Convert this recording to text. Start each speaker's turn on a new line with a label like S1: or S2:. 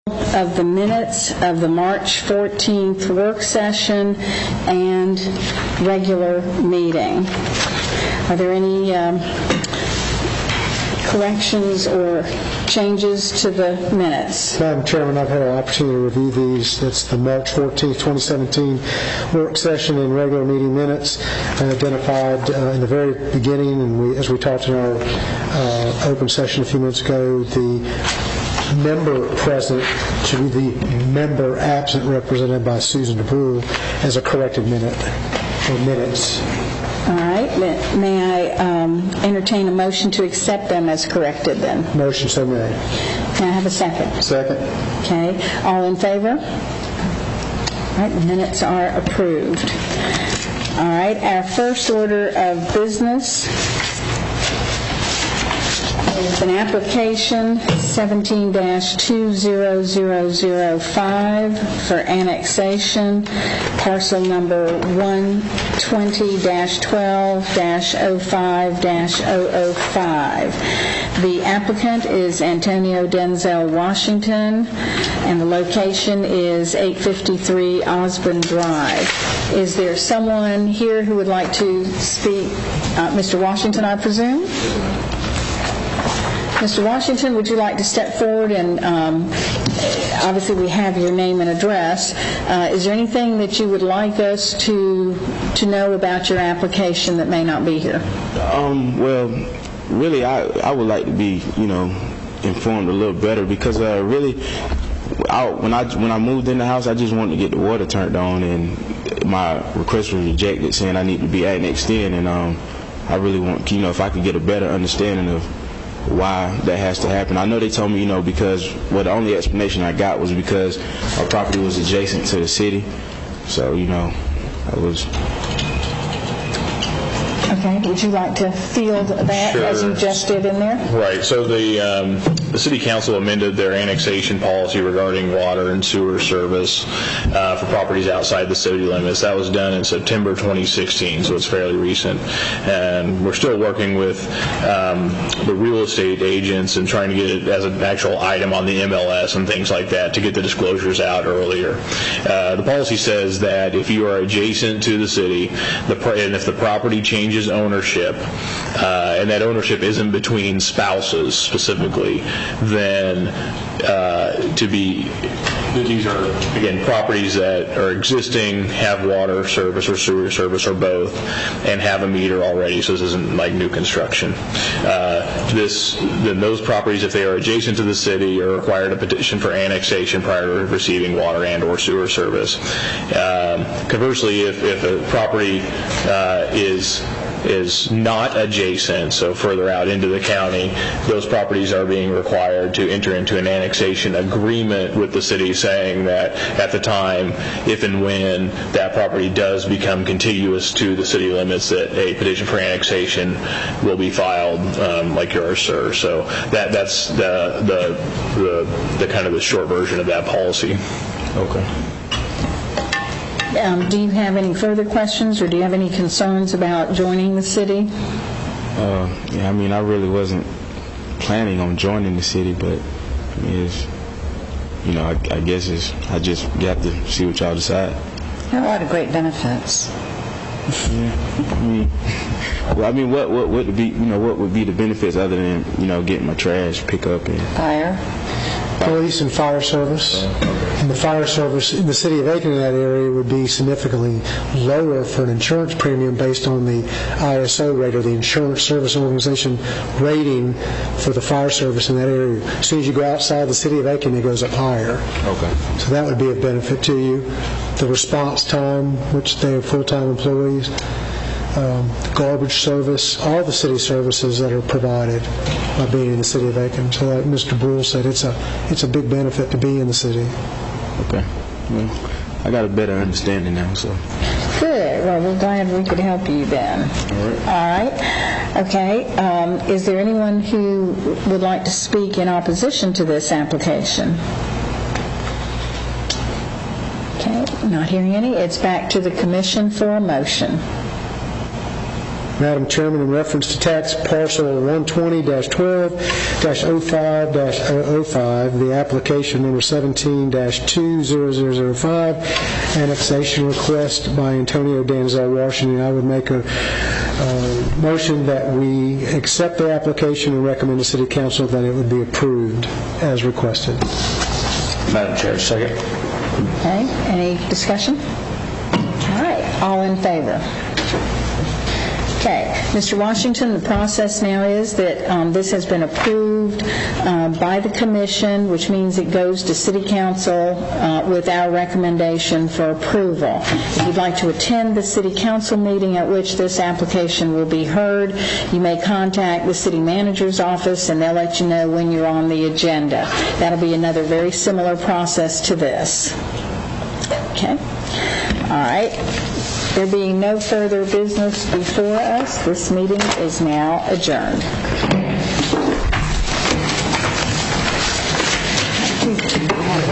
S1: of the minutes of the March 14th work session and regular meeting. Are there any corrections or changes to the minutes?
S2: Madam Chairman, I've had an opportunity to review these. That's the March 14th, 2017 work session and regular meeting minutes. I identified in the very beginning, and as we talked in our open session a few minutes ago, the member present should be the member absent, represented by Susan DeBrule, as a corrected minute or minutes.
S1: All right. May I entertain a motion to accept them as corrected then?
S2: Motion so made.
S1: Can I have a second?
S2: Second.
S1: Okay. All in favor? All right. The minutes are approved. All right. Our first order of business is an application 17-20005 for annexation, parcel number 120-12-05-005. The applicant is Antonio Denzel Washington, and the location is 853 Osborne Drive. Is there someone here who would like to speak? Mr. Washington, I presume? Mr. Washington, would you like to step forward and obviously we have your name and address. Is there anything that you would like us to know about your application that may not be here?
S3: Well, really, I would like to be, informed a little better because really, when I moved in the house, I just wanted to get the water turned on, and my request was rejected, saying I need to be annexed in, and I really want, if I could get a better understanding of why that has to happen. I know they told me, because, the only explanation I got was because our property was adjacent to the city. So, I was...
S1: Okay, would you like to field that
S4: Sure.
S1: as you just did in there?
S4: Right, so the City Council amended their annexation policy regarding water and sewer service for properties outside the city limits. That was done in September 2016, so it's fairly recent. And we're still working with the real estate agents and trying to get it as an actual item on the MLS and things like that to get the disclosures out earlier. The policy says that if you are adjacent to the city, and if the property changes ownership, and that ownership isn't between spouses specifically, then these are, again, properties that are existing, have water service or sewer service or both, and have a meter already, so this isn't like new construction. Then those properties, if they are adjacent to the city, are required a petition for annexation prior to receiving water and or sewer service. Conversely, if a property is not adjacent, so further out into the county, those properties are being required to enter into an annexation agreement with the city, saying that at the time, if and when that property does become contiguous to the city limits, that a petition for annexation will be filed, like yours, sir. So that's the kind of the short version of that policy.
S3: Okay.
S1: Do you have any further questions, or do you have any concerns about joining the city?
S3: I really wasn't planning on joining the city, but I guess I just have to see what y'all decide.
S5: There are a lot of great benefits.
S3: Yeah, what would be, what would be the benefits other than, getting my trash pick up and
S5: Fire.
S2: Police and fire service. And the fire service in the city of Aiken in that area would be significantly lower for an insurance premium based on the ISO rate, or the Insurance Service Organization rating for the fire service in that area. As soon as you go outside the city of Aiken, it goes up higher.
S3: Okay.
S2: So that would be a benefit to you. The response time, which they have full-time employees, garbage service, all the city services that are provided by being in the city of Aiken. So like Mr. Brule said, it's a big benefit to be in the city.
S3: Okay. Well, I got a better understanding now, so.
S1: Good. Well, we're glad we could help you then. All right. Okay. Is there anyone who would like to speak in opposition to this application? Okay. Not hearing any. It's back to the commission for a motion.
S2: Madam Chairman, in reference to tax parcel 120-12-05-005, the application number 17-20005, annexation request by Antonio Danzel Washington, I would make a motion that we accept the application and recommend to City Council that it would be approved as requested.
S6: Madam Chair, second.
S1: Okay, any discussion? All right, all in favor? Okay, Mr. Washington, the process now is that this has been approved by the commission, which means it goes to City Council with our recommendation for approval. If you'd like to attend the City Council meeting at which this application will be heard, you may contact the City Manager's office and they'll let you know when you're on the agenda. That'll be another very similar process to this. Okay, all right. There being no further business before us, this meeting is now adjourned.